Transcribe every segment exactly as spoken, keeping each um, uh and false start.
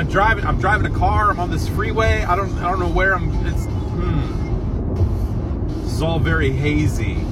driving. I'm driving a car. I'm on this freeway. I don't. I don't know where I'm. It's. Hmm. This is all very hazy.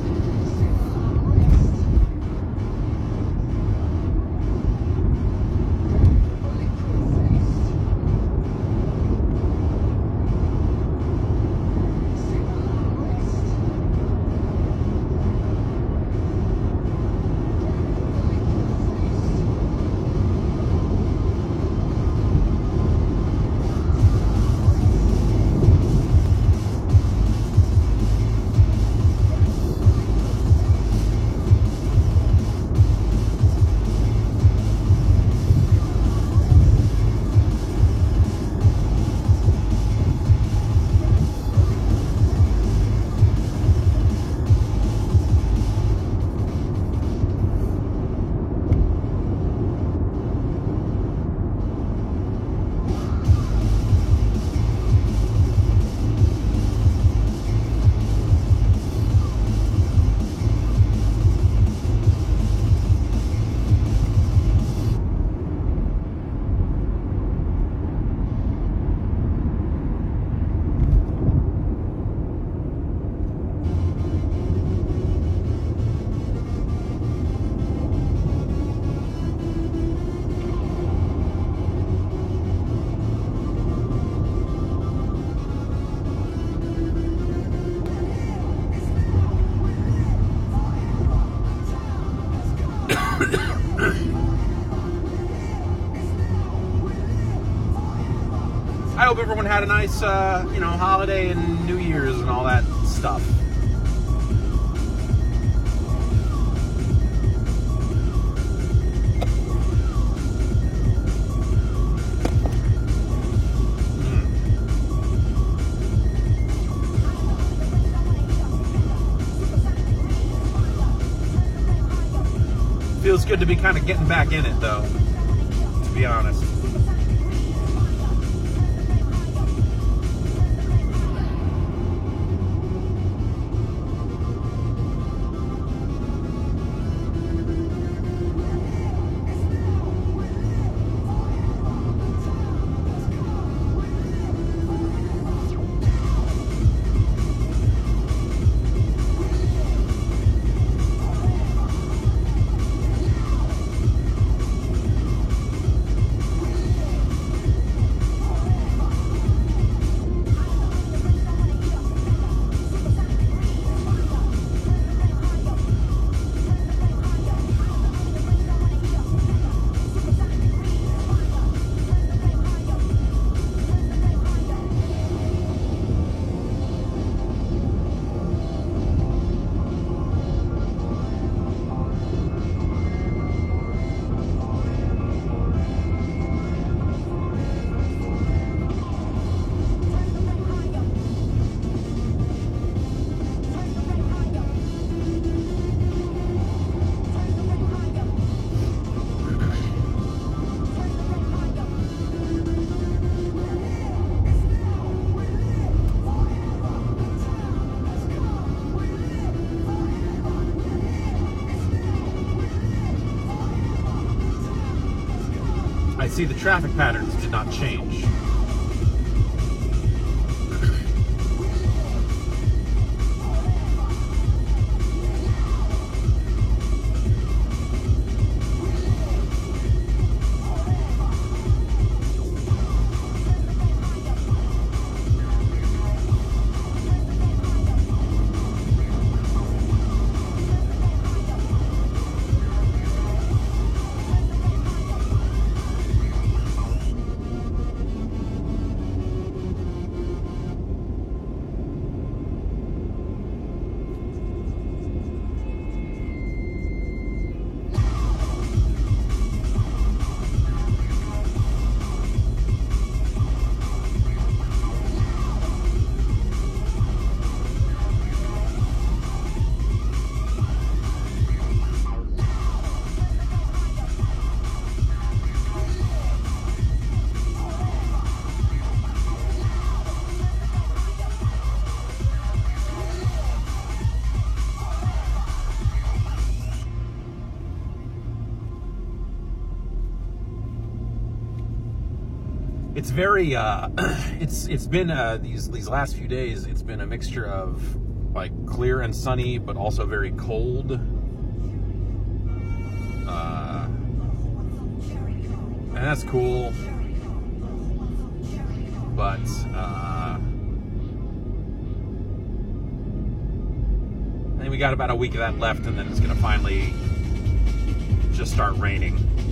I hope everyone had a nice, uh, you know, holiday and New Year's and all that stuff. Mm. Feels good to be kind of getting back in it, though, to be honest. I see the traffic patterns did not change. it's very uh, it's it's been uh, these these last few days. It's been a mixture of like clear and sunny, but also very cold. Uh, and that's cool. But uh, I think we got about a week of that left, and then it's going to finally just start raining.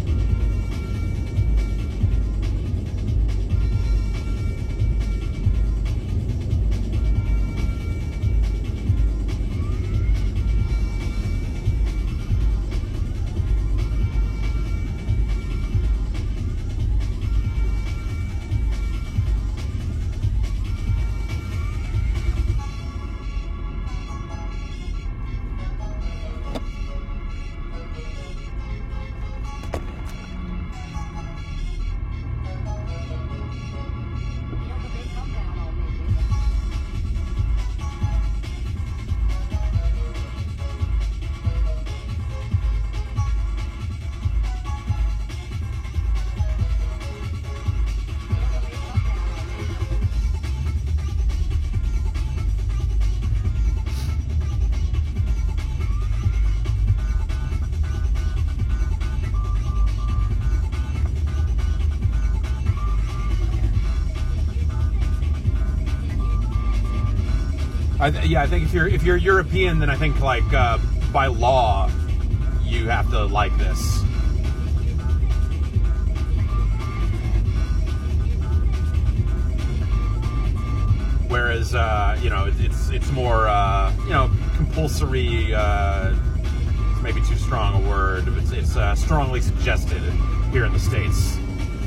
I th- yeah, I think if you're if you're European, then I think like uh, by law you have to like this. Whereas uh, you know it, it's it's more uh, you know compulsory. Uh, it's maybe too strong a word. It's, it's uh, strongly suggested here in the States.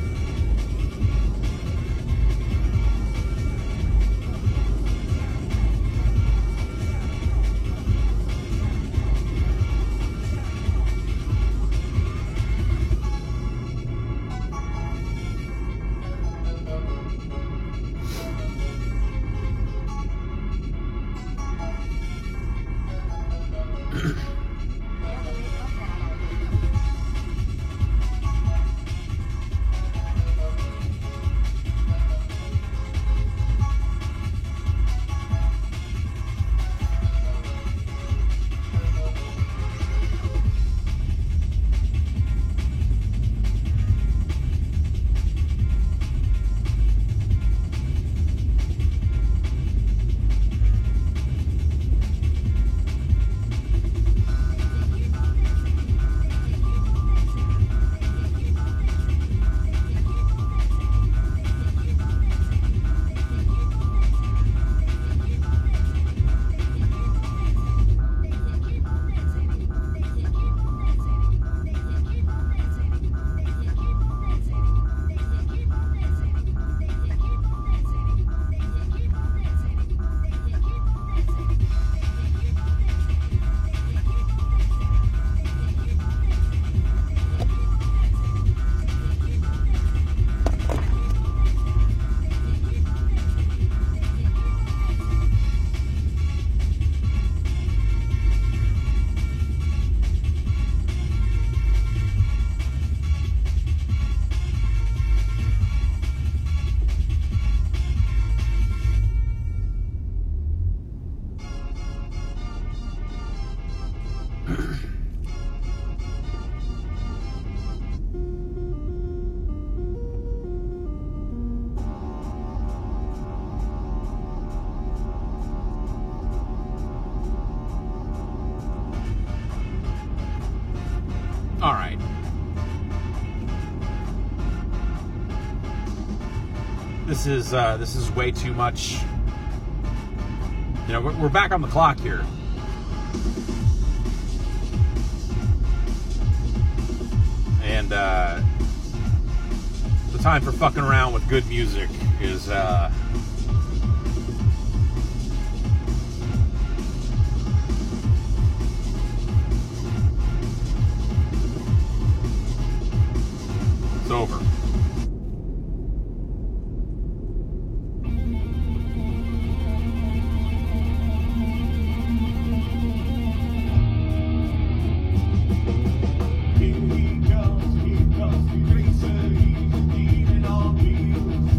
All right. This is uh, this is way too much. You know, we're, we're back on the clock here. And uh, the time for fucking around with good music is uh, it's over. Here he comes, here comes the crazy, he's leaving on wheels.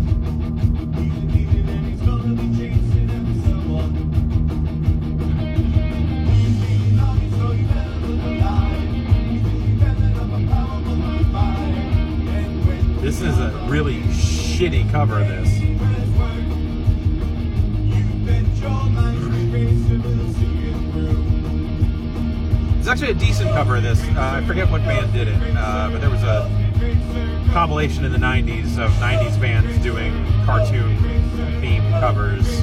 really shitty cover of this. It's actually a decent cover of this. Uh, I forget what band did it, uh, but there was a compilation in the nineties of nineties bands doing cartoon-themed covers.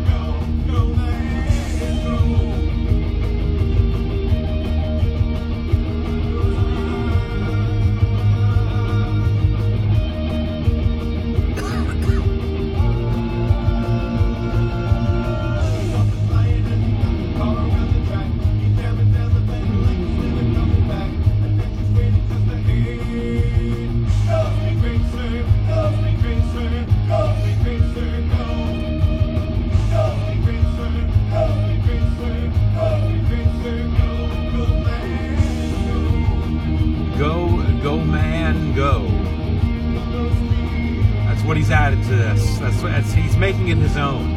What he's added to this. That's, that's he's making it his own.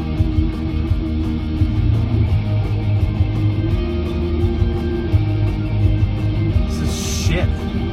This is shit.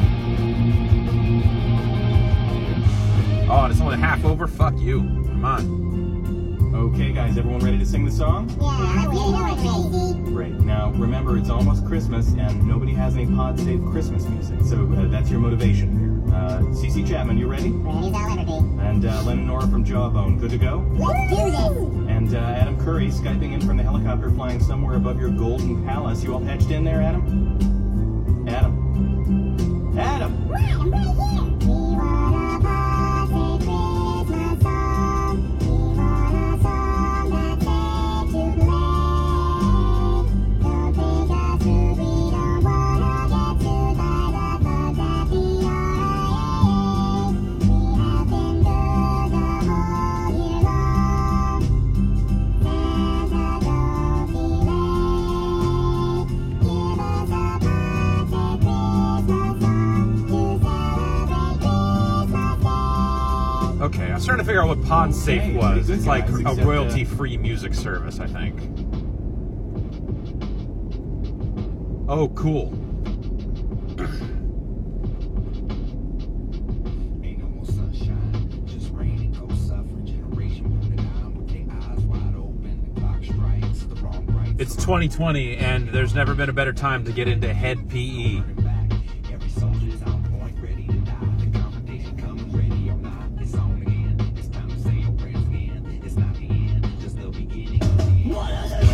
Oh, and it's only half over? Fuck you. Come on. Okay, guys, everyone ready to sing the song? Yeah, we're ready. Great. Now, remember, it's almost Christmas, and nobody has any pod-safe Christmas music, so uh, that's your motivation here. Uh, C C Chapman, you ready? Ready as I'll ever be. And uh, Len and Nora from Jawbone, good to go? Let's do this! And uh, Adam Curry, Skyping in from the helicopter flying somewhere above your golden palace. You all patched in there, Adam? Adam? Adam! What? I'm right here! We want a pod-safe Christmas song. We want a song that's safe to play. Don't take us to, we don't wanna get sued by the thugs at the R I A. We have been good the whole year long. Santa, don't delay. Give us a pod-safe Christmas song to celebrate Christmas Day. Okay, I was trying to figure out what PodSafe Hey, was. pretty good, It's like guys, a except, uh, royalty-free music service, I think. Oh, cool. Ain't no more sunshine, just rain and cold suffering. Generation moving on with their eyes wide open. The clock strikes the wrong right. It's twenty twenty, and there's never been a better time to get into head P E. Back. Every soldier's on point, ready to die. The confrontation coming, ready or not. It's on again. It's time to say your prayers again. It's not the end, just the beginning of the end.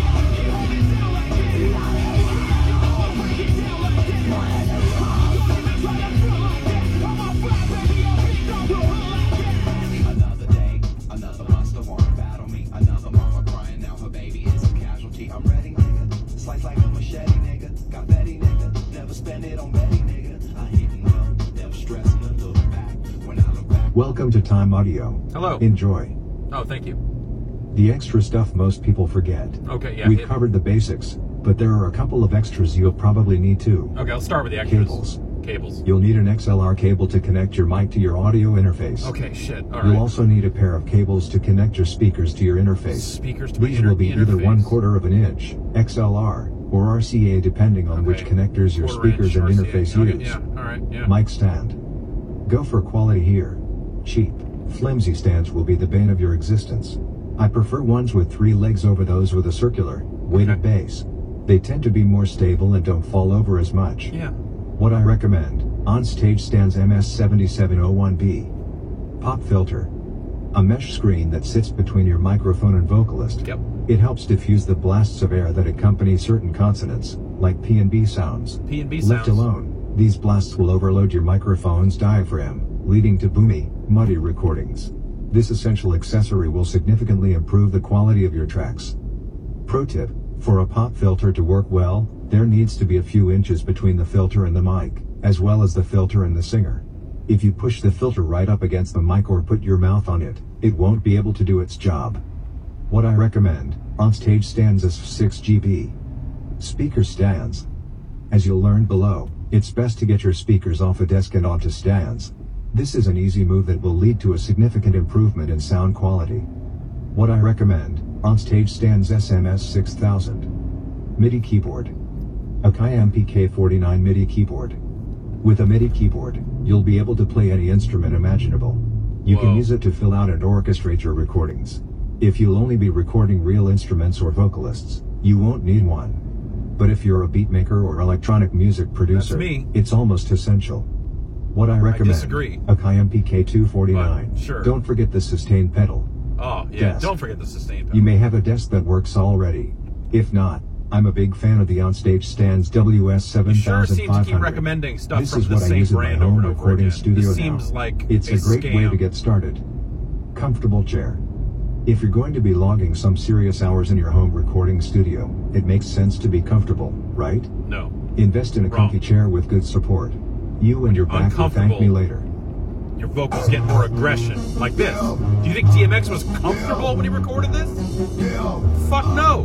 Another day, another monster wanna battle me. Another mama crying out her baby is a casualty. I'm ready, nigga. Slice like a machete, nigga. Got Betty, nigga. Never spend it on Betty, nigga. I hit and go, never stressing to look back. When I look back. Welcome to Time Audio. Hello. Enjoy. Oh, thank you. The extra stuff most people forget. Okay, yeah. We've hit- covered the basics, but there are a couple of extras you'll probably need too. Okay, I'll start with the extras. Cables. Cables. You'll need an X L R cable to connect your mic to your audio interface. Okay, shit. All You'll right. also need a pair of cables to connect your speakers to your interface. Speakers to my These inter- will be either interface. one quarter of an inch, X L R, or R C A depending on which Okay. connectors your Quarter speakers inch and R C A. interface Okay, use. yeah, all right, yeah. Mic stand. Go for quality here. Cheap, flimsy stands will be the bane of your existence. I prefer ones with three legs over those with a circular, weighted Okay. base. They tend to be more stable and don't fall over as much. Yeah. What I recommend, on-stage stands M S seven seven oh one B. Pop filter. A mesh screen that sits between your microphone and vocalist. Yep. It helps diffuse the blasts of air that accompany certain consonants, like P and B sounds. P and B Left sounds. alone, these blasts will overload your microphone's diaphragm, leading to boomy, muddy recordings. This essential accessory will significantly improve the quality of your tracks. Pro tip, for a pop filter to work well, there needs to be a few inches between the filter and the mic, as well as the filter and the singer. If you push the filter right up against the mic or put your mouth on it, it won't be able to do its job. What I recommend, on-stage stands is six gigabytes. Speaker stands. As you'll learn below, it's best to get your speakers off a desk and onto stands. This is an easy move that will lead to a significant improvement in sound quality. What I recommend, on-stage stands S M S six thousand. MIDI keyboard. Akai M P K forty-nine MIDI keyboard. With a MIDI keyboard, you'll be able to play any instrument imaginable. You Whoa. can use it to fill out and orchestrate your recordings. If you'll only be recording real instruments or vocalists, you won't need one. But if you're a beatmaker or electronic music producer, me. it's almost essential. What I recommend, disagree. Akai M P K two forty-nine. But, sure. Don't forget the sustain pedal. Oh, yeah, Desk. don't forget the sustain pedal. You may have a desk that works already. If not, I'm a big fan of the Onstage Stands W S You sure seven thousand five hundred. seem to keep recommending stuff This from is the what I same use in my brand home over and over recording again. studio This now. seems like It's a a great way scam. to get started. Comfortable chair. If you're going to be logging some serious hours in your home recording studio, it makes sense to be comfortable, right? No. Invest in a Wrong. comfy chair with good support. You and your back will thank me uncomfortable. later. Your vocals get more aggression, like this. Do you think D M X was comfortable when he recorded this? Fuck no.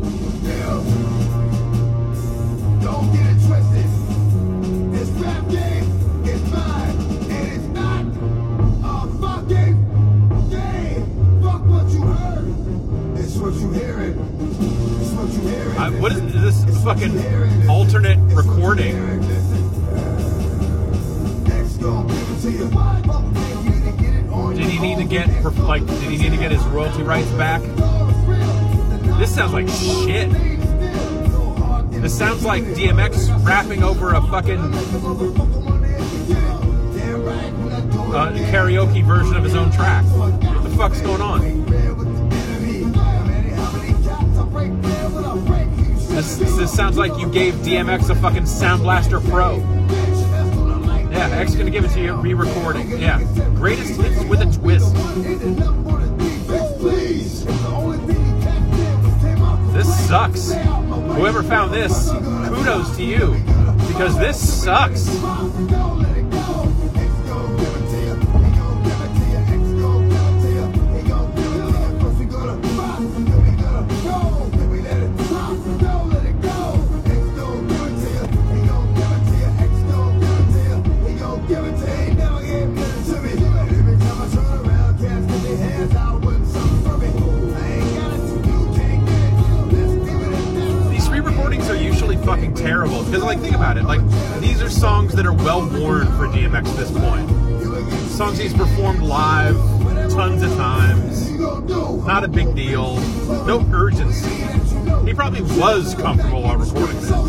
Don't get it twisted. This rap game is mine, and it's not a fucking game. Fuck what you heard. It's what you hearing. It's what you hearing. I, what is this fucking alternate recording? Did he need to get like? Did he need to get his royalty rights back? This sounds like shit. This sounds like D M X rapping over a fucking uh, karaoke version of his own track. What the fuck's going on? This, this sounds like you gave D M X a fucking Sound Blaster Pro. Yeah, X gonna give it to you, re-recording. Yeah, greatest hits with a twist. This sucks. Whoever found this, kudos to you, because this sucks. Fucking terrible, because like think about it, like these are songs that are well worn for D M X at this point. Songs he's performed live tons of times. Not a big deal. No urgency. He probably was comfortable while recording this.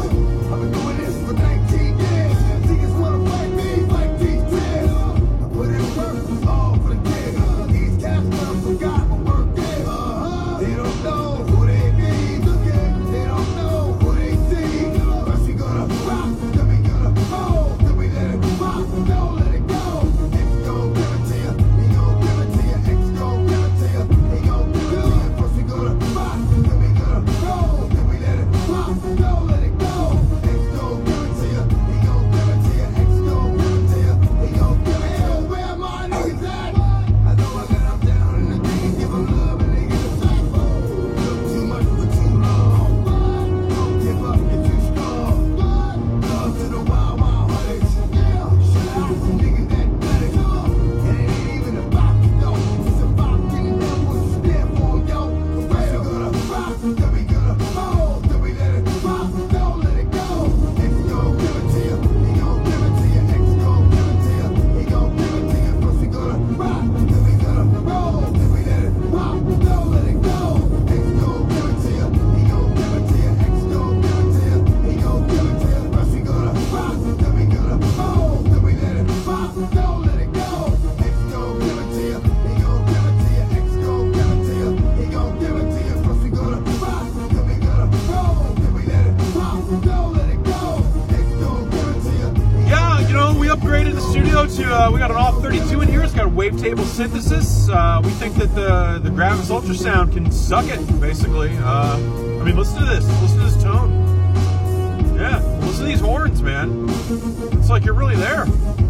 To, uh, we got an all thirty-two in here. It's got a wavetable synthesis. Uh, we think that the the Gravis ultrasound can suck it, basically. Uh, I mean, listen to this. Listen to this tone. Yeah, listen to these horns, man. It's like you're really there.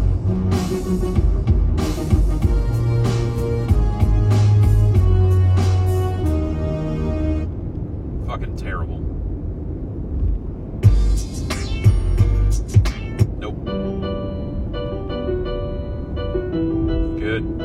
Fucking terrible. Nope. Good.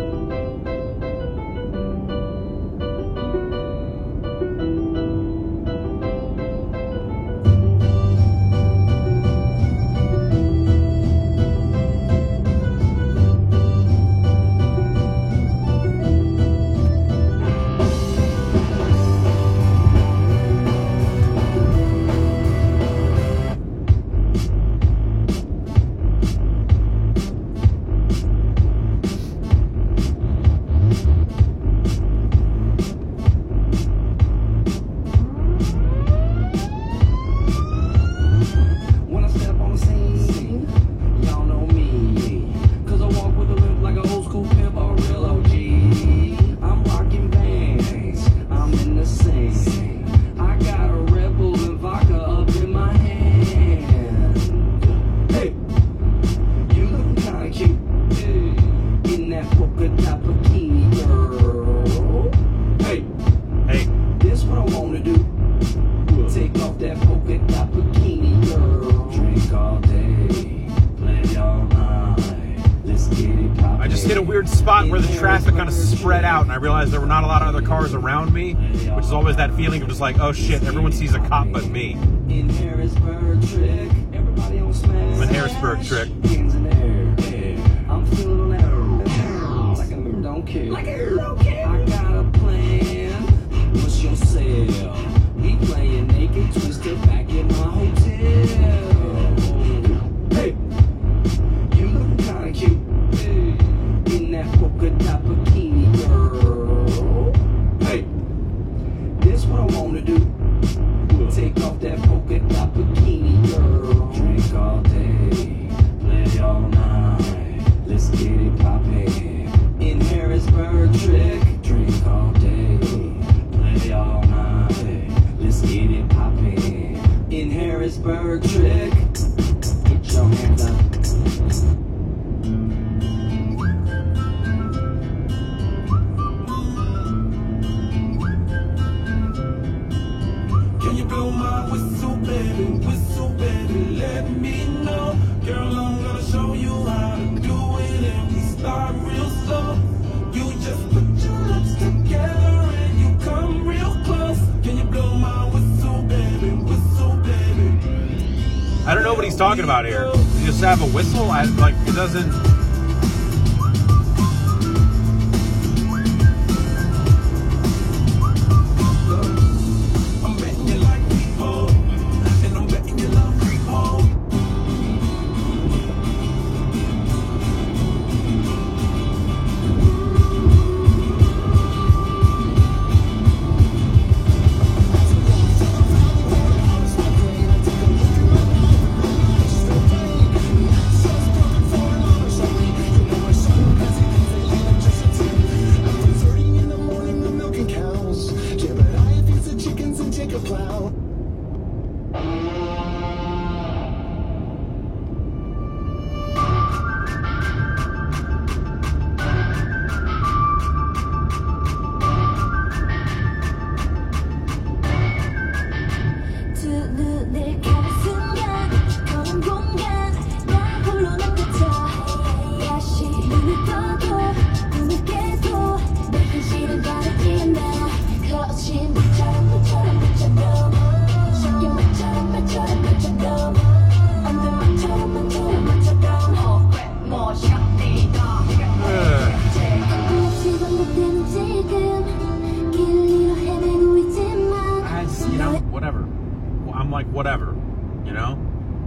just hit a weird spot where the traffic kind of spread out, and I realized there were not a lot of other cars around me, which is always that feeling of just like, oh shit, everyone sees a cop but me. In Harrisburg trick, everybody on smash. I'm in Harrisburg trick. Hands in the air. I'm feeling on that air. Like I don't care. Like I don't care. I got a plan. What's your sale? We playing naked twister back in my hotel. Hey, you looking kinda cute. Hey, in that polka dot bikini, girl. Hey, this what I wanna do. Take off that polka dot bikini, girl. Drink all day, play all night. Let's get it poppin'. In Harrisburg trick. Drink all day, play all night. Let's get it poppin'. In Harrisburg trick. Get your hands up. Can you blow my whistle, baby? Whistle, baby, let me know. Girl, I'm gonna show you how to do it, and we start real slow. You just put your lips together and you come real close. Can you blow my whistle, baby? Whistle, baby. I don't know what he's talking about here. Does he just have a whistle? I like it doesn't. I'm betting you like people, and I'm betting you love people. 두 눈을 감은 순간 시커먼 공간 나 홀로 남겨져 다시 눈을 떠도 꿈을 깨도 내 현실은 다르지 않아 거친 것처럼 것처럼 것처럼 쉽게 말처럼 말처럼 말처럼 안돼 말처럼 말처럼 말처럼 어 그래 뭐 시간이 더 반복지 반복되는 지금 길 잃어 헤매고 있지만 I, you know, whatever. I'm like, whatever, you know?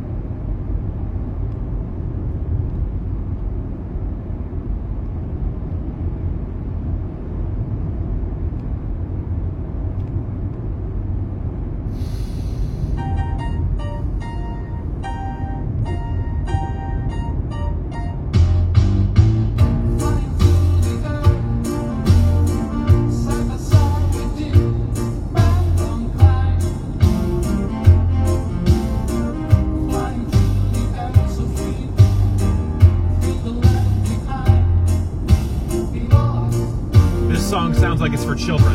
This song sounds like it's for children.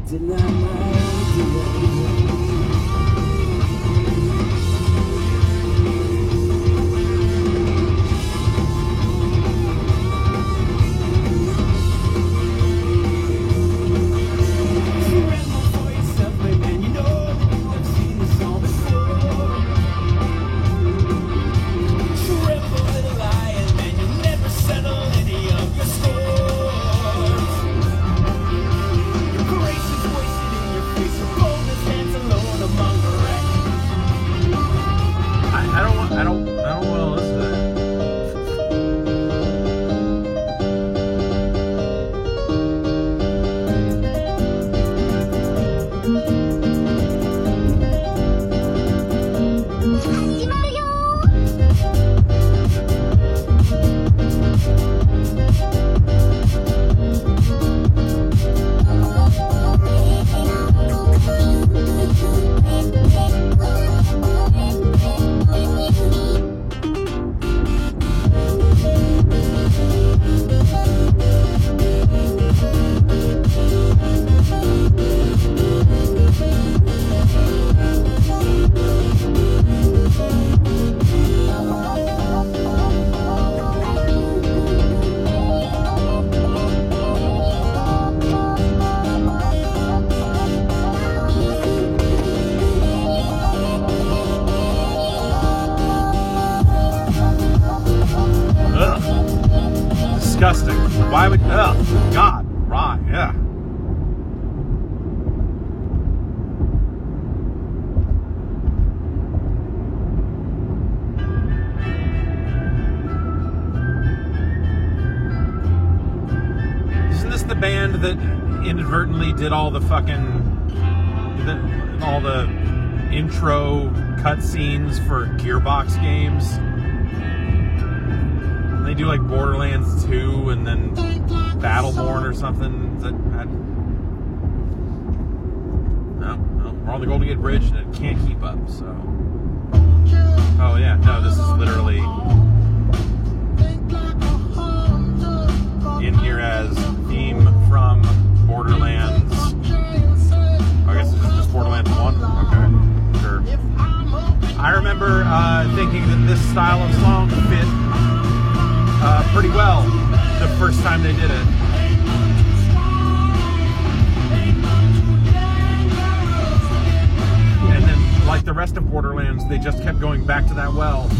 Disgusting. Why would, ugh, God, right, yeah. Isn't this the band that inadvertently did all the fucking, the, all the intro cutscenes for Gearbox games? They do like Borderlands two and then Battleborn or something. Is that, that, no, no, we're on the Golden Gate Bridge and it can't keep up. So, oh yeah, no, this is literally in here as theme from Borderlands. I guess it's just Borderlands one. Okay, sure. I remember uh, thinking that this style of song fit Uh, pretty well the first time they did it. And then, like the rest of Borderlands, they just kept going back to that well.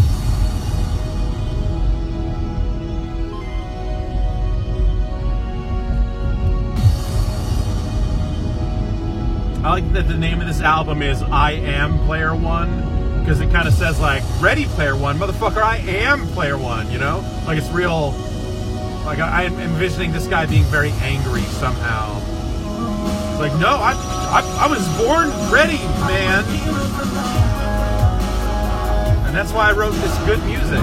I like that the name of this album is I Am Player One. Because it kind of says like, Ready Player One, motherfucker, I am Player One, you know? Like it's real, like I, I'm envisioning this guy being very angry somehow. It's like, no, I, I, I was born ready, man. And that's why I wrote this good music.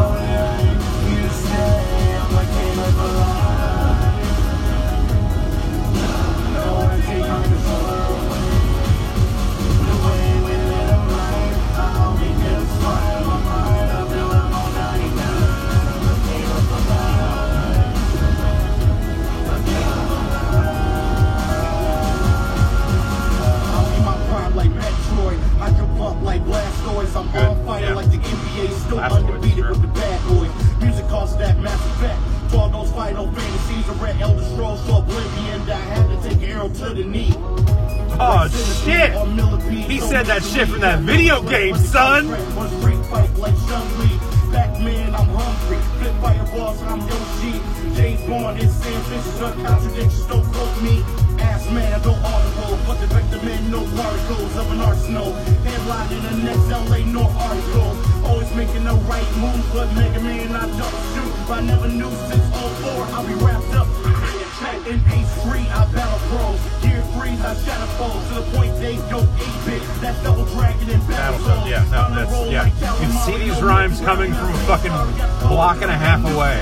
Like Blastoise, I'm Good. on fire Yeah. like the N B A, still Blastoise, undefeated sure. with the bad boys. Music causes that massive effect. To all those final fantasies, I read Elder Scrolls to oblivion. I had to take an arrow to the knee. Oh shit! He said that shit from that video game, son! One street fight like Chun-Li. Pac-Man, I'm hungry. Flip fireballs and I'm Yoshi. James Bond is Sam Fisher. Contradictions don't quote me. Ass man, don't audible. But the vector men, no particles of an arsenal. Headline in the next L A North article. Always making the right move, but Mega Man, I don't shoot. I never knew since oh four I'll be wrapped up in H three, I battle pros. Gear threes, I shadow foes. To the point they go eight bit. That's double dragon and battle Battletoads, zone. yeah, no, that's, yeah. You can see these rhymes coming from a fucking block and a half away.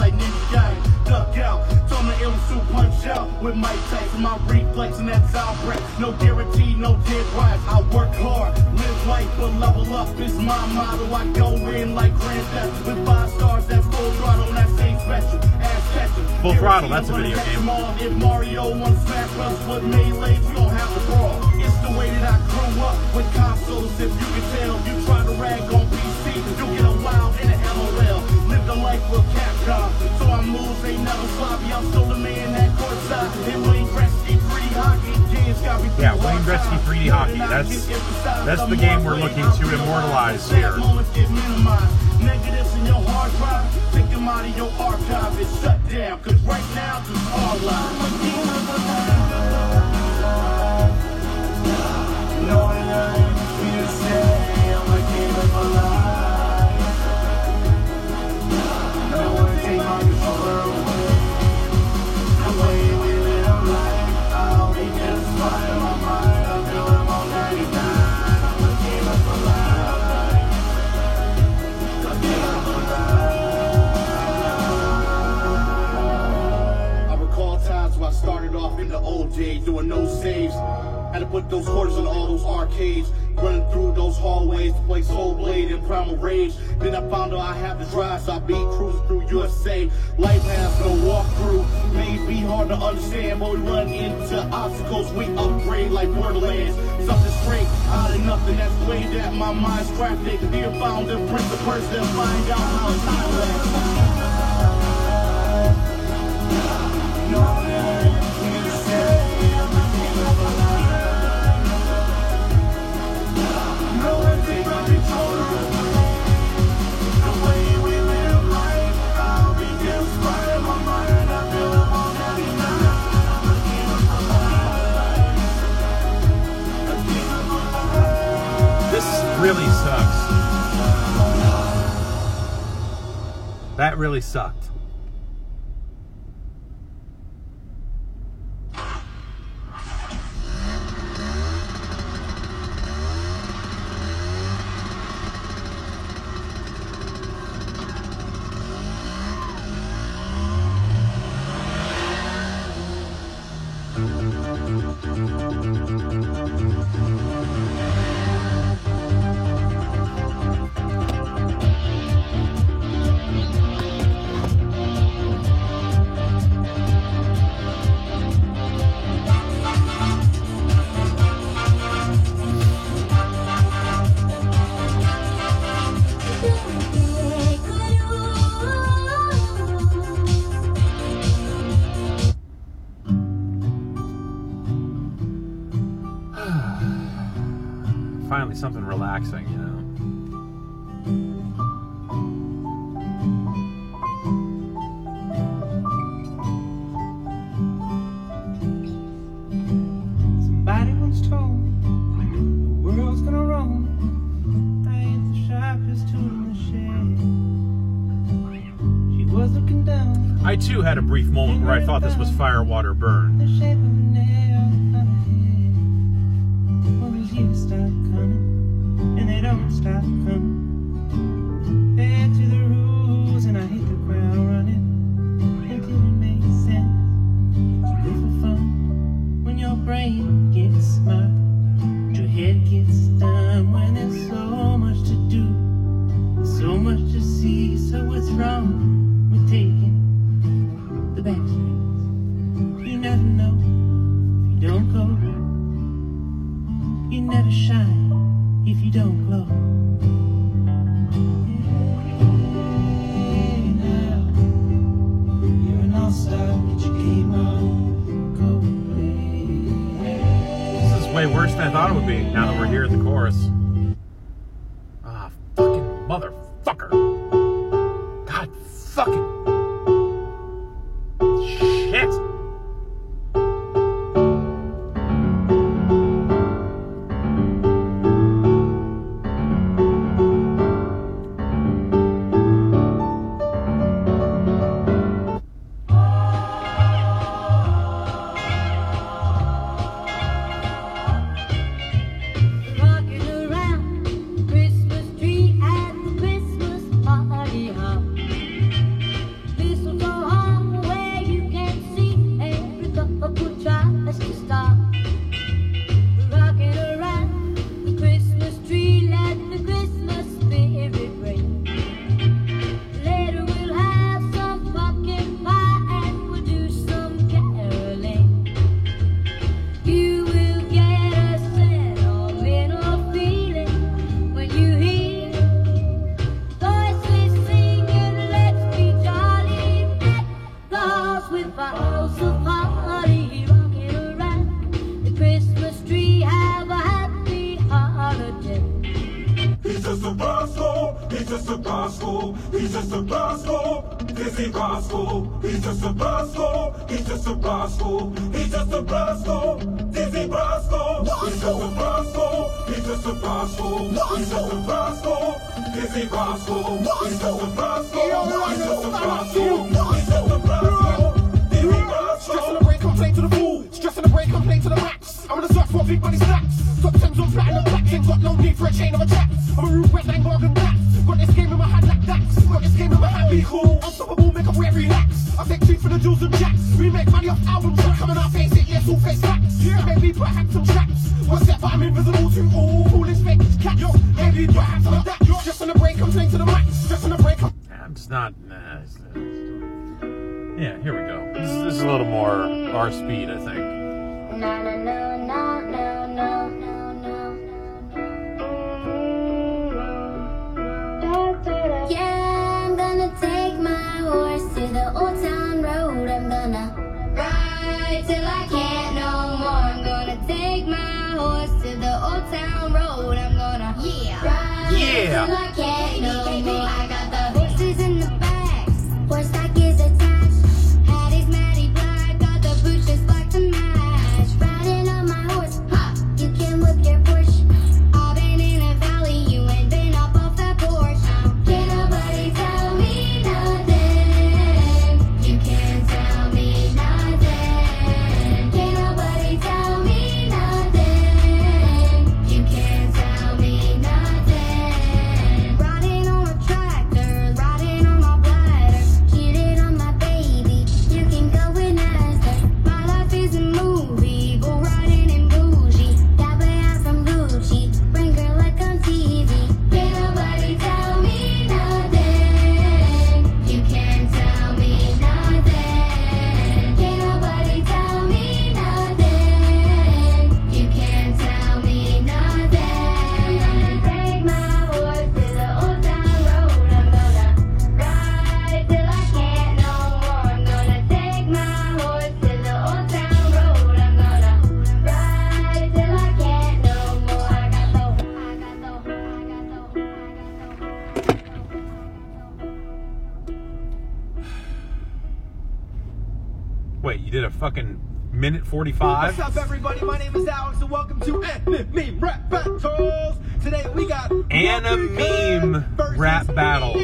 like Ninja Gang. Duck out, told me ill suit punch out with Mike Tyson. My reflex and that's outbreak. No guarantee, no dead rise. I work hard, live life, but level up is my motto. I go in like Grand Theft with five stars, that's full throttle, that same special. Ass catcher. Full Throttle, that's a video game. If Mario wants Smash Bros. With Melee, you don't have to brawl. It's the way that I grew up with consoles. If you can tell, you try to rag on P C, you'll get a wild in an L O L. Live the life with Capcom, so I moves ain't never sloppy. I'm still the man that courtside. And Wayne Gretzky, three D hockey, kids got me. Yeah, Wayne Gretzky three D hockey. That's that's the game we're looking to immortalize here. Negatives in your hard drive, take them out of your archive. It's shut down, cause right now it's all live. No one learns me to say I'm a king of my life. No one take my controller away. The way we live life, I'll be just fine in my mind. I feel I'm on ninety-nine. I'm a king of my life. I recall times when I started off in the old days doing no saves. Had to put those quarters in all those arcades, running through those hallways to play Soul Blade and Primal Rage. Then I found out I have to drive, so I beat cruising through U S A. Life has no walkthrough, may be hard to understand, but we run into obstacles, we upgrade like Borderlands. Something straight out of nothing, that's the way that my mind's crafted. Dear founder, prince of person, find out how it's highway. No one can say I'm a king of my life. No one take my controller away. The way we live life, I'll be just fine in my mind. I feel I'm on ninety-nine. I'm a king of my life. A king of my life. This really sucks. That really sucked. Finally, something relaxing, you know. Somebody once told me the world's gonna roam. I ain't the sharpest tool in the shed. She was looking down. I too had a brief moment where I thought this was Fire, Water, Burn. The shape of a nail on her head. Well, those years start coming, and they don't stop coming. Back to the rules, and I hit the ground running. Until it makes sense. It's good for fun when your brain gets smart. Your head gets done when there's so much to do, so much to see. So what's wrong with taking the back streets? You never know if you don't go. You never shine if you don't glow. Hey, now you're an all-star, get your game on, go play. This is way worse than I thought it would be now that we're here at the chorus. Ah, fucking motherfucker. God fucking shit. Rocking around. with a house of holly rocking around the Christmas tree. Have a happy holiday. He's just a rascal, he's just a rascal, he's just a rascal, dizzy rascal. He's just a rascal, he's just a rascal, he's just a rascal, dizzy rascal. He's just a rascal, he's just a rascal, he's just a rascal, dizzy rascal. He's just a rascal, he's just a rascal, he's just a rascal, dizzy rascal. Stress on the brain, complain to the fool. Stress on the brain, complain to the max. I'm gonna search for big money stacks. Top tens on platinum blacks, ain't got no need for a chain of attacks. I'm a root red like Morgan Blacks. Got this game in my hand like that. Got this game in my hand, be cool. Unstoppable, make up where relax. I take two for the jewels and jacks. We make money off albums, track coming out, face it, yes, all face facts. Yeah, maybe put handsome tracks. One step, but I'm invisible to all. Foolish fake cats. Yo, maybe put handsome like that. Stress on the brain, complain to the max. Stress on the brain, com- I'm just not. Nah, it's, it's, yeah, here we go. This is, this is a little more our speed, I think. No, no, no, no, no, no, no, no. Yeah, I'm gonna take my horse to the old town road. I'm gonna ride till I can't no more. I'm gonna take my horse to the old town road. I'm gonna yeah, ride Yeah. till I can't no more. I got the horses in the back, horse stock is attached. Hattie's Matty Black, got the boots just black to match. Riding on my horse, ha, you can whip your Porsche. I've been in a valley, you ain't been up off that porch. Can't nobody tell me nothing. You can't tell me nothing. Can't nobody tell me nothing. You can't tell me nothing. Riding on a tractor, riding on my bladder, cheating on my baby. You can go and ask her. My life is a movie, bull riding in bougie. Got my ass from Gucci, bring her like on T V. Can't nobody tell me nothing. You can't tell me nothing. Can't nobody tell me nothing. You can't tell me nothing. I'm gonna take my horse to the old town road. I'm gonna ride till I can't no more. I'm gonna take my horse to the old town road. I'm gonna ride till I can't no more. I got the, I got the, I got the, Wait, you did a fucking minute forty-five? What's up, everybody? My name is Alex, and welcome to Anime Rap Battles. Today we got Anime Rap Battles.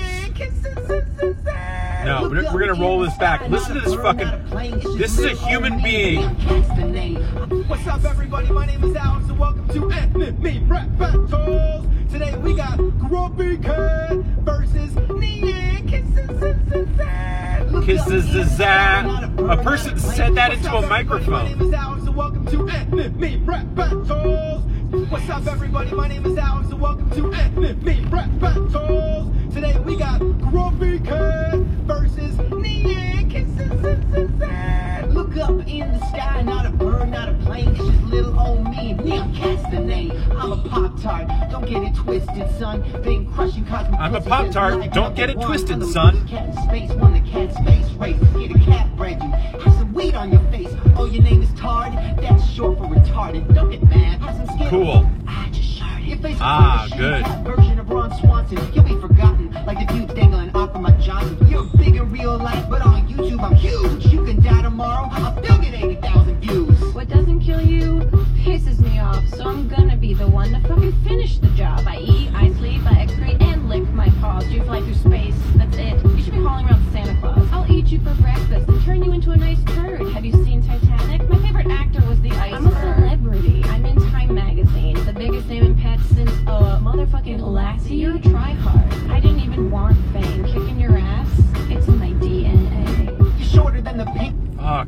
No, we're, we're gonna roll this back. Listen to this fucking. This is a human being. What's up, everybody? My name is Alex, and welcome to Anime Rap Battles. Today we got Grumpy Cat versus Nian Kisses. Kisses. A person said that into a microphone. My name is Alex, and welcome to Anime Rap Battles. What's up, everybody? My name is Alex, and welcome to Anime Rap Battles. Today we got Grumpy Cat versus Nian Kisses. Look up in the sky, not a bird, not a plane, it's just little old me. Neon Cat's the name. I'm a Pop-Tart, don't get it twisted, son. Been crushing cosmic. I'm a pussies Pop-Tart, is like don't get it number twisted, one. I'm the son. first cat in space, won the cat space race. Get a cat bred you, have some weed on your face. Oh, your name is Tard? That's short for retarded. Don't get mad, have some skin. Cool. I just sharted. Your face is Ah, like a good. cat version of Ron Swanson. You'll be forgotten, like the dude dangling off of my Johnson. You're big in real life, but on YouTube I'm huge. You can die tomorrow, I'll still get eighty thousand views. What doesn't kill you pisses me off, so I'm gonna be the one to fucking finish the job. I eat, I sleep, I excrete, and lick my paws. You fly through space, that's it. You should be calling around Santa Claus. I'll eat you for breakfast and turn you into a nice turd. Have you seen Titanic? My favorite actor was the iceberg. I'm a celebrity. I'm in Time magazine, the biggest name in pets since, uh, motherfucking Lassie. You're a tryhard. I didn't even want fame. Kicking your ass, it's in my D N A. You're shorter than the pink. Fuck.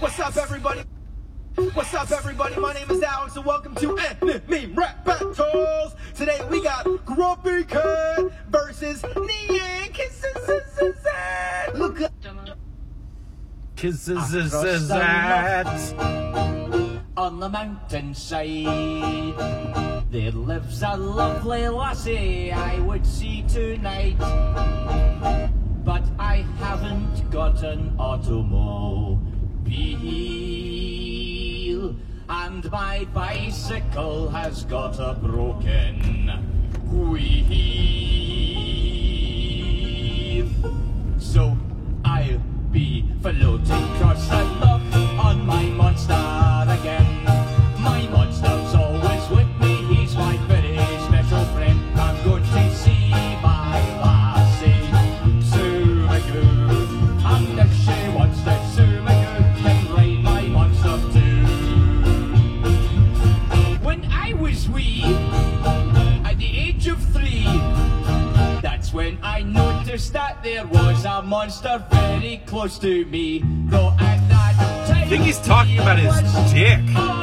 What's up, everybody? What's up, everybody? My name is Alex, and welcome to Enemy Rap Battles. Today we got Grumpy Cat versus Neon Kisses. Look up. Kisses is that. On the mountainside, there lives a lovely lassie I would see tonight. But I haven't got an automobile, and my bicycle has got a broken wheel. So I'll be floating across the love on my monster again. My monster's always with me, he's my very special friend. I'm going to see my lassie, Sue McGoo. And if she wants to Sue McGoo, can ride my monster too. When I was wee, at the age of three, that's when I noticed that there was a monster very close to me. Though at that time, I think he's talking about his dick.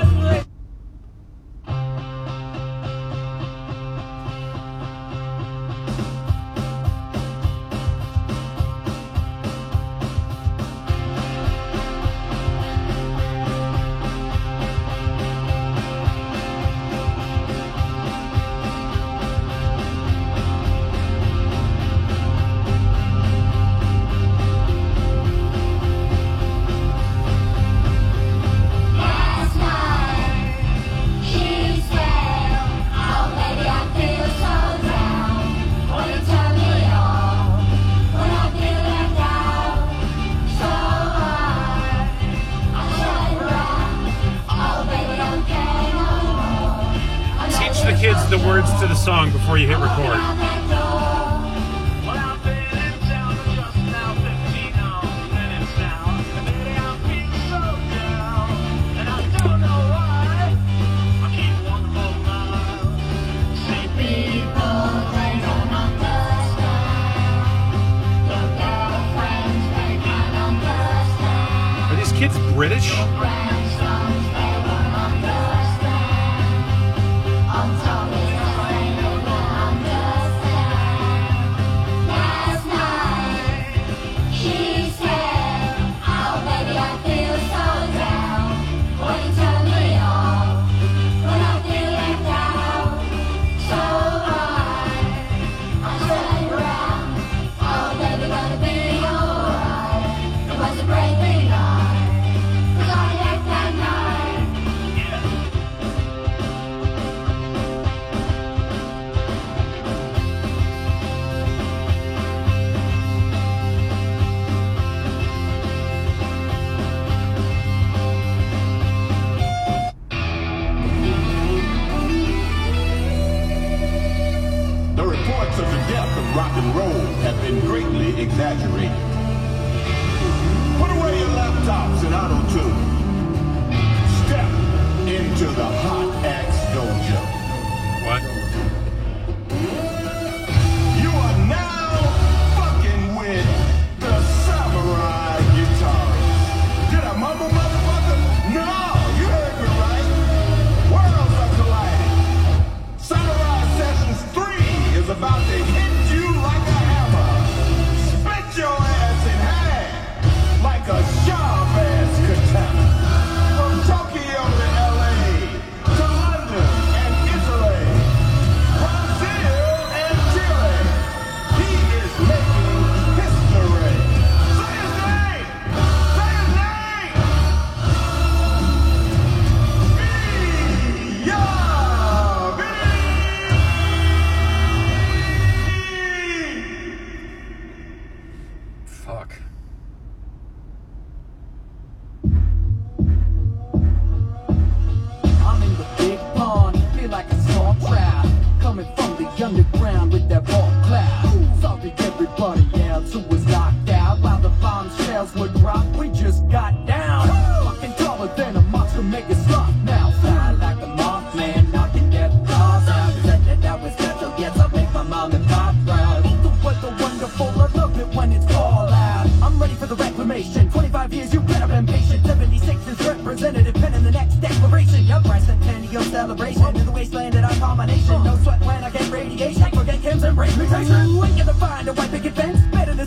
Last night, she said, "Oh baby, I feel so down. Will you turn me on when I feel left out? So hard, I shut around. Oh baby, don't care no more. I know Teach the kids the words to the song before you hit record. out that door. Well, I've been in town for just now fifteen minutes now, and baby, I feel so down, and I don't know why. I keep wonderful now. See People, they don't understand. Your girlfriends, they can't understand. Are these kids British? Grandsons, they won't understand. I'm sorry, they won't understand. Last night, she said, "Oh baby, I feel so down. Will you turn me on when I feel left out? So hard, I turn around. Oh baby, gonna be alright. It was a great big night. We got it that night." The reports of the death of rock and roll have been greatly exaggerated. Put away your laptops and auto-tune. Step into the Hot Axe Dojo. What? You are now fucking with the Samurai Guitarist. Did I mumble, motherfucker? No, you heard me right. Worlds are colliding. Samurai Sessions three is about to hit you like a hammer. Spit your ass in half like a sharp-ass katana. From Tokyo to L A, to London and Italy, Brazil and Chile, he is making history. Say his name! Say his name! Fuck. I'm in the big pond, feel like a small trap, coming from the underground with that ball clap. Sorry everybody else who was knocked out while the bombshells would drop. We just got down, fucking taller than a monster, mega slot. Now fly like a Mothman, knocking death claws out. Said that I was special, yes I make my mom and pop proud. The weather wonderful, I love it when it's all out. I'm ready for the reclamation. twenty-five years, you better been patient. seventy-six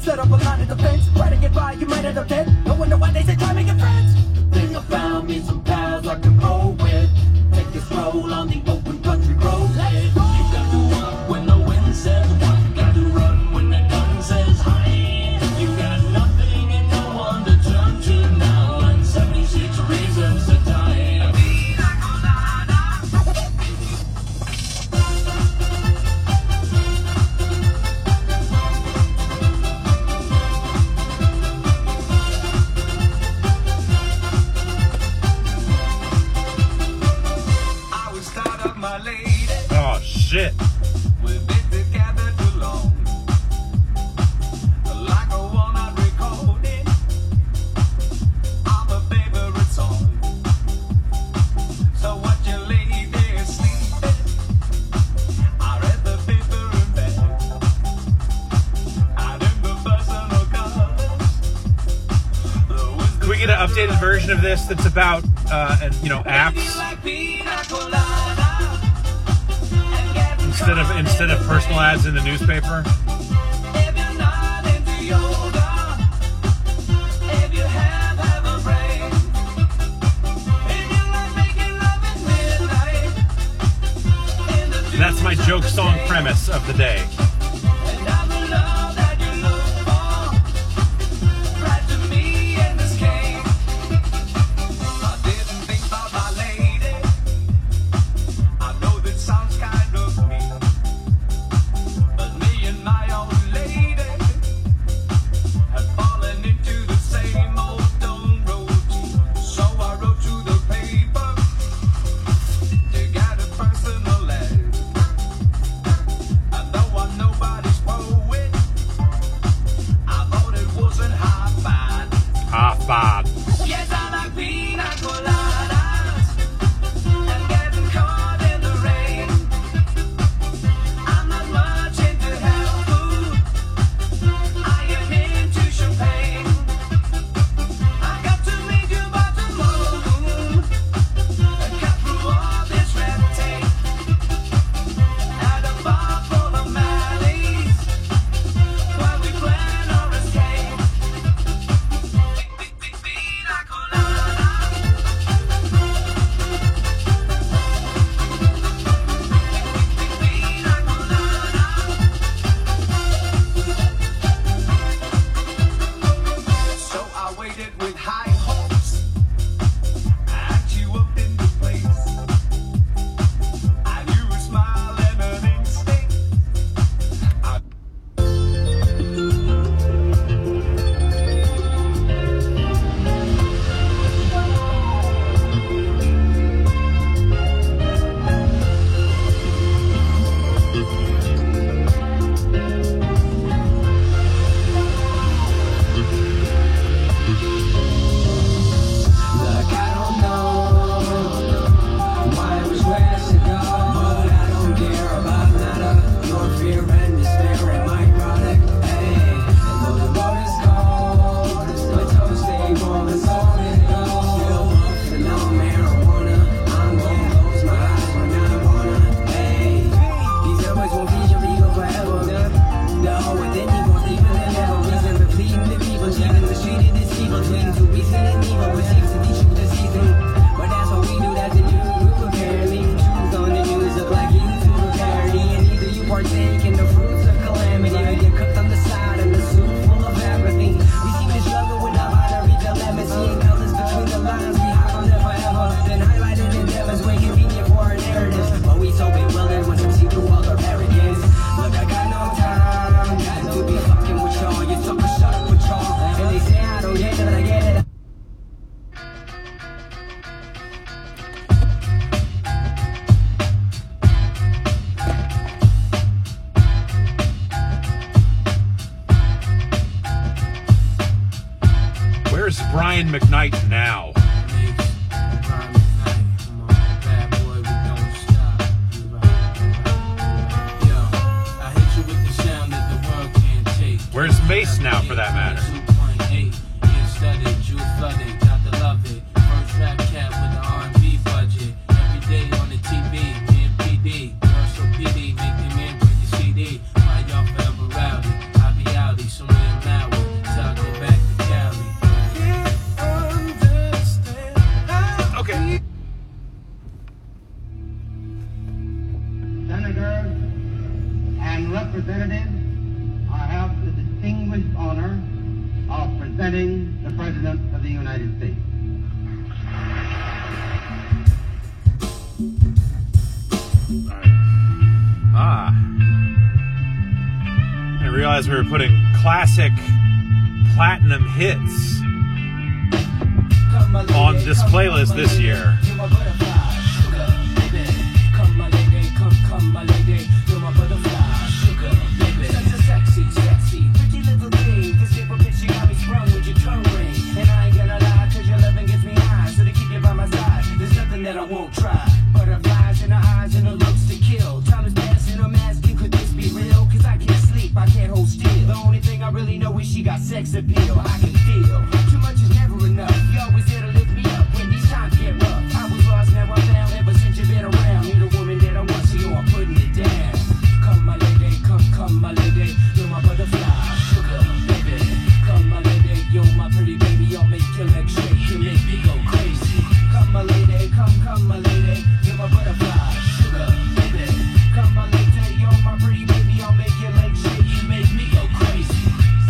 set up a line of defense. Try to get by, you might end up dead. No wonder why they say try making friends. The thing I found me some pals I can roll with. Take this roll on the open country road. Let's go. You got to walk when the wind says walk. You got to run when the gun says hi. You got nothing and no one to turn to now. And seventy-six reasons to die. Oh shit. We've been together too long. Like a one-night recording of a favorite song. So what you lay there sleeping? I read the paper in bed. I did the personal colors. Can we get an updated version of this that's about, uh, and, you know, apps? Instead of instead of personal ads in the newspaper. That's my joke song premise of the day. Where's Brian McKnight now? Where's Mace now, for that matter? I'll be outie, somewhere in Maui. realized we were putting classic platinum hits on this playlist this year. That I won't try. Butterflies in her eyes and her looks to kill. Time is passing, I'm asking, could this be real? Cause I can't sleep, I can't hold still. The only thing I really know is she got sex appeal. I can feel too much is never enough. You always there to lift me up when these times get rough. I was lost, now I'm found. Ever since you've been around, need a woman that I want, so you're putting it down. Come my lady, come, come my lady. You're my butterfly, sugar, baby. Come my lady, you're my pretty baby. I'll make your legs shake, you make me go crazy. Come my lady, come, come my lady, you're my butterfly, sugar, baby. Come my lady, you're my pretty baby, I'll make your legs shake, you make me go crazy.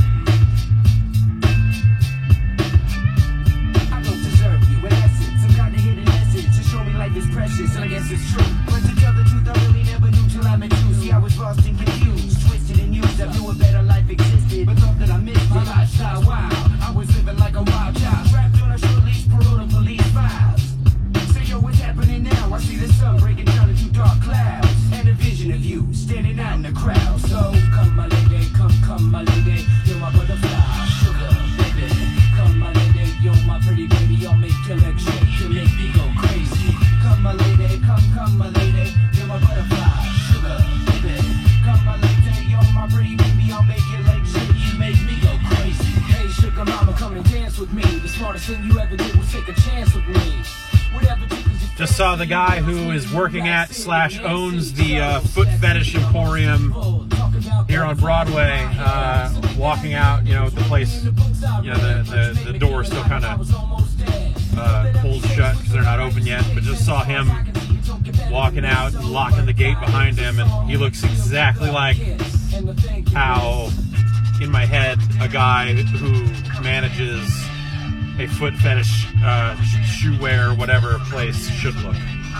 I don't deserve you, in essence, some kind of hidden message to show me life is precious, and I guess it's true. But to tell the truth, I really never knew till I met you. See, I was lost and confused, twisted and used. I knew a better life existed, but thought that I missed it. My lifestyle wild, I was living like a wild child, trapped on a short leash, parole to police files. Say, yo, what's happening now? I see the sun breaking down into dark clouds, and a vision of you standing out in the crowd. So come my lady, come, come my lady, you're my butterfly, sugar, baby. Come my lady, you're my pretty baby, I'll make your legs shake, you make me go crazy. Come my lady, come, come my lady, you're my butterfly, sugar, baby. Come my lady, you're my pretty baby, I'll make your legs shake, you make me go crazy. Hey sugar mama, come and dance with me. The smartest thing you ever did was take a chance with me. Just saw the guy who is working at slash owns the uh, Foot Fetish Emporium here on Broadway, uh, walking out, you know, with the place, you know, the, the, the door still kind of uh, pulled shut because they're not open yet, but just saw him walking out and locking the gate behind him, and he looks exactly like how, in my head, a guy who manages a foot fetish, uh, shoe wear, whatever place should look.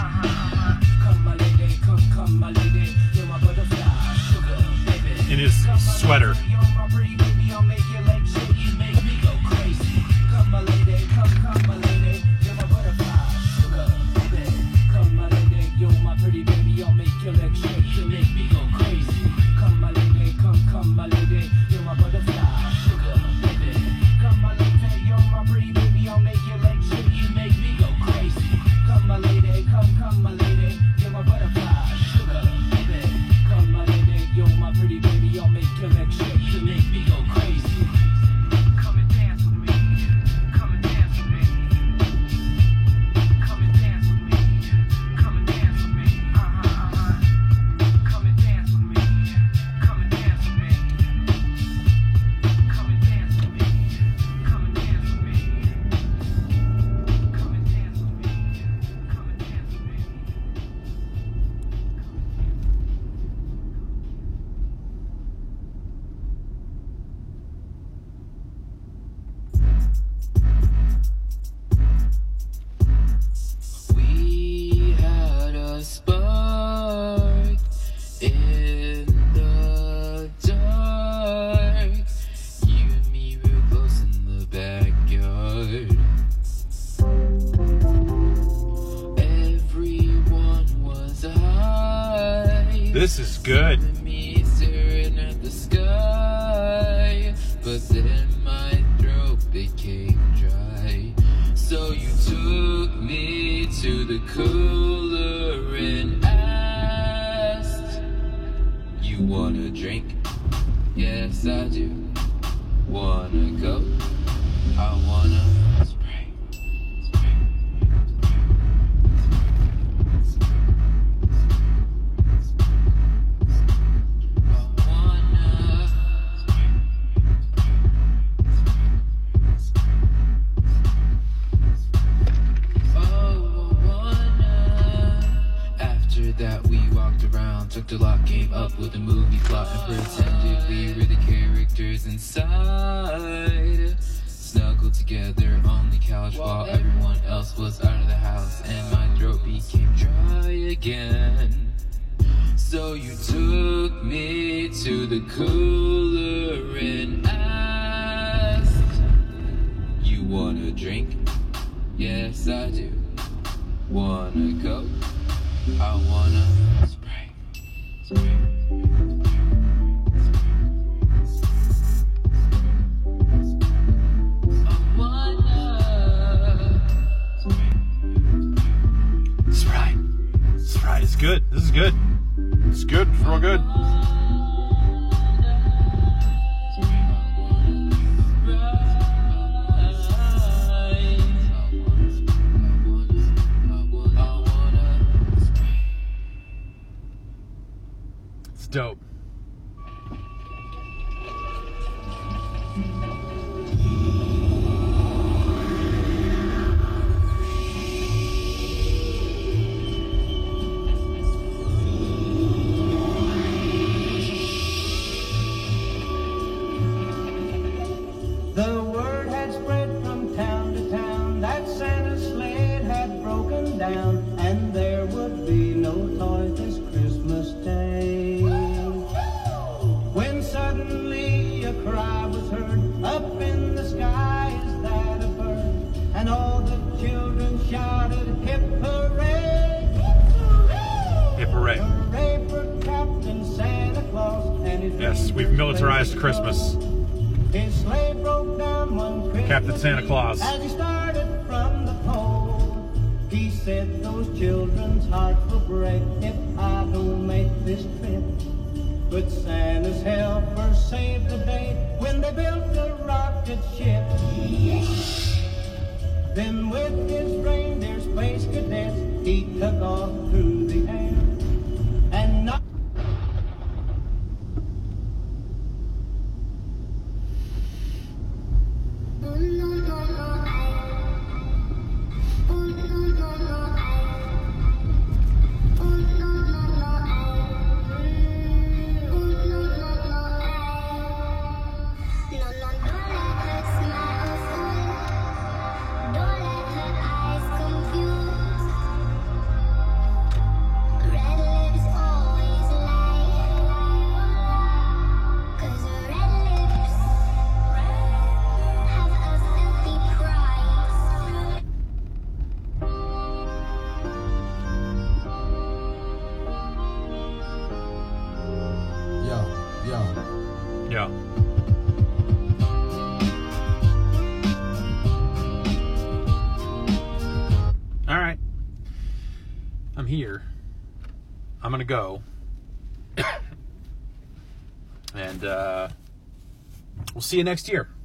In his sweater. This is good. Me staring at the sky, but then my throat became dry. So you took me to the cooler and asked, "You wanna drink?" Yes, I do. Wanna go? I wanna. Took the lock, came up with a movie plot and pretended we were the characters inside. Snuggled together on the couch while everyone else was out of the house, and my throat became dry again. So you took me to the cooler drink? Yes, I do. Wanna Coke? I wanna Sprite. Sprite. Sprite. Sprite is good. This is good. It's good. It's real good. It's dope. The word had spread from town to town that Santa's sled had broken down, and there would be no toys this Christmas Day. When suddenly a cry was heard up in the sky, is that a bird? And all the children shouted, hip hooray! Hip hooray. Hooray for Captain Santa Claus and his Yes, we've militarized Christmas. His sleigh broke down one Christmas Captain Santa Claus. as he started from the pole. He said those children's hearts will break if I don't make this trip. But Santa's helpers saved the day when they built the rocket ship. Then with his reindeer space cadets, he took off through the air. And not Yeah. All right. I'm here. I'm gonna go. And uh, we'll see you next year.